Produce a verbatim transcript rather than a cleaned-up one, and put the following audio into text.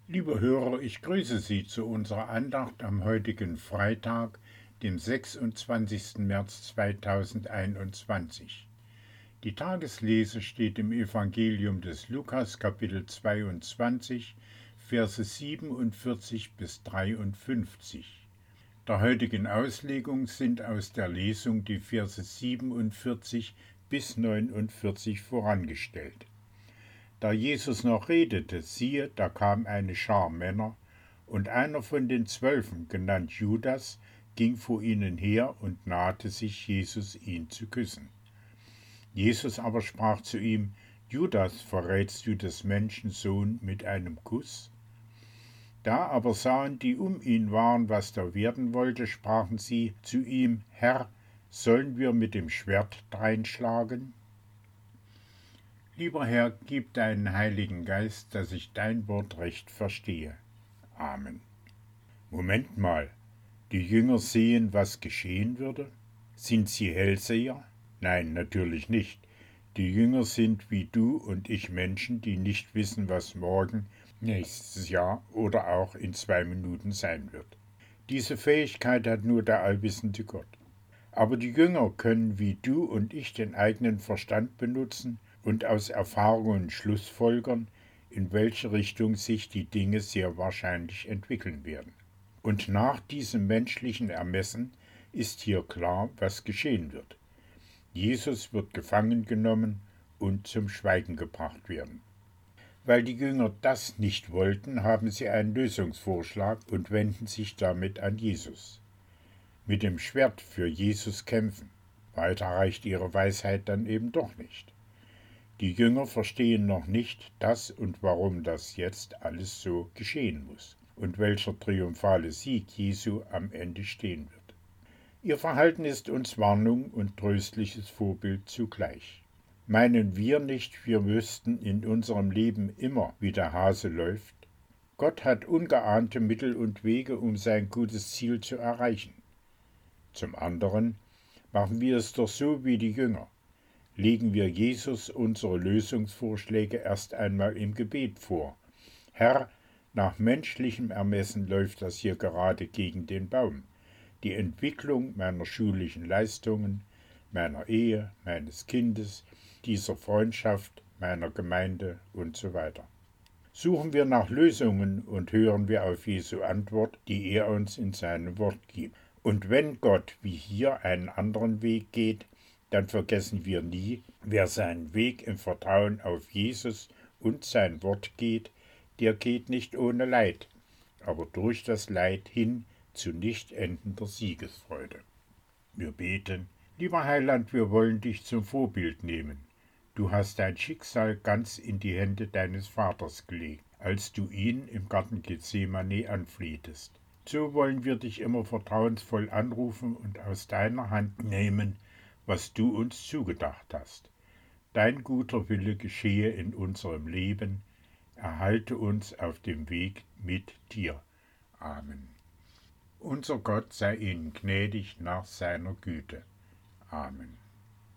Liebe Hörer, ich grüße Sie zu unserer Andacht am heutigen Freitag, dem sechsundzwanzigsten März zweitausendeinundzwanzig. Die Tageslese steht im Evangelium des Lukas, Kapitel zweiundzwanzig, Verse siebenundvierzig bis dreiundfünfzig. Der heutigen Auslegung sind aus der Lesung die Verse siebenundvierzig bis neunundvierzig vorangestellt. Da Jesus noch redete, siehe, da kam eine Schar Männer, und einer von den Zwölfen, genannt Judas, ging vor ihnen her und nahte sich Jesus, ihn zu küssen. Jesus aber sprach zu ihm: Judas, verrätst du des Menschen Sohn mit einem Kuss? Da aber sahen, die um ihn waren, was da werden wollte, sprachen sie zu ihm: Herr, sollen wir mit dem Schwert dreinschlagen? Lieber Herr, gib deinen Heiligen Geist, dass ich dein Wort recht verstehe. Amen. Moment mal, die Jünger sehen, was geschehen würde? Sind sie Hellseher? Nein, natürlich nicht. Die Jünger sind wie du und ich Menschen, die nicht wissen, was morgen, nächstes Jahr oder auch in zwei Minuten sein wird. Diese Fähigkeit hat nur der allwissende Gott. Aber die Jünger können wie du und ich den eigenen Verstand benutzen und aus Erfahrungen schlussfolgern, in welche Richtung sich die Dinge sehr wahrscheinlich entwickeln werden. Und nach diesem menschlichen Ermessen ist hier klar, was geschehen wird. Jesus wird gefangen genommen und zum Schweigen gebracht werden. Weil die Jünger das nicht wollten, haben sie einen Lösungsvorschlag und wenden sich damit an Jesus. Mit dem Schwert für Jesus kämpfen. Weiter reicht ihre Weisheit dann eben doch nicht. Die Jünger verstehen noch nicht, dass und warum das jetzt alles so geschehen muss und welcher triumphale Sieg Jesu am Ende stehen wird. Ihr Verhalten ist uns Warnung und tröstliches Vorbild zugleich. Meinen wir nicht, wir wüssten in unserem Leben immer, wie der Hase läuft? Gott hat ungeahnte Mittel und Wege, um sein gutes Ziel zu erreichen. Zum anderen machen wir es doch so wie die Jünger. Legen wir Jesus unsere Lösungsvorschläge erst einmal im Gebet vor. Herr, nach menschlichem Ermessen läuft das hier gerade gegen den Baum. Die Entwicklung meiner schulischen Leistungen, meiner Ehe, meines Kindes, dieser Freundschaft, meiner Gemeinde und so weiter. Suchen wir nach Lösungen und hören wir auf Jesu Antwort, die er uns in seinem Wort gibt. Und wenn Gott wie hier einen anderen Weg geht, dann vergessen wir nie, wer seinen Weg im Vertrauen auf Jesus und sein Wort geht, der geht nicht ohne Leid, aber durch das Leid hin zu nicht endender Siegesfreude. Wir beten: Lieber Heiland, wir wollen dich zum Vorbild nehmen. Du hast dein Schicksal ganz in die Hände deines Vaters gelegt, als du ihn im Garten Gethsemane anflehtest. So wollen wir dich immer vertrauensvoll anrufen und aus deiner Hand nehmen, was du uns zugedacht hast. Dein guter Wille geschehe in unserem Leben. Erhalte uns auf dem Weg mit dir. Amen. Unser Gott sei ihnen gnädig nach seiner Güte. Amen.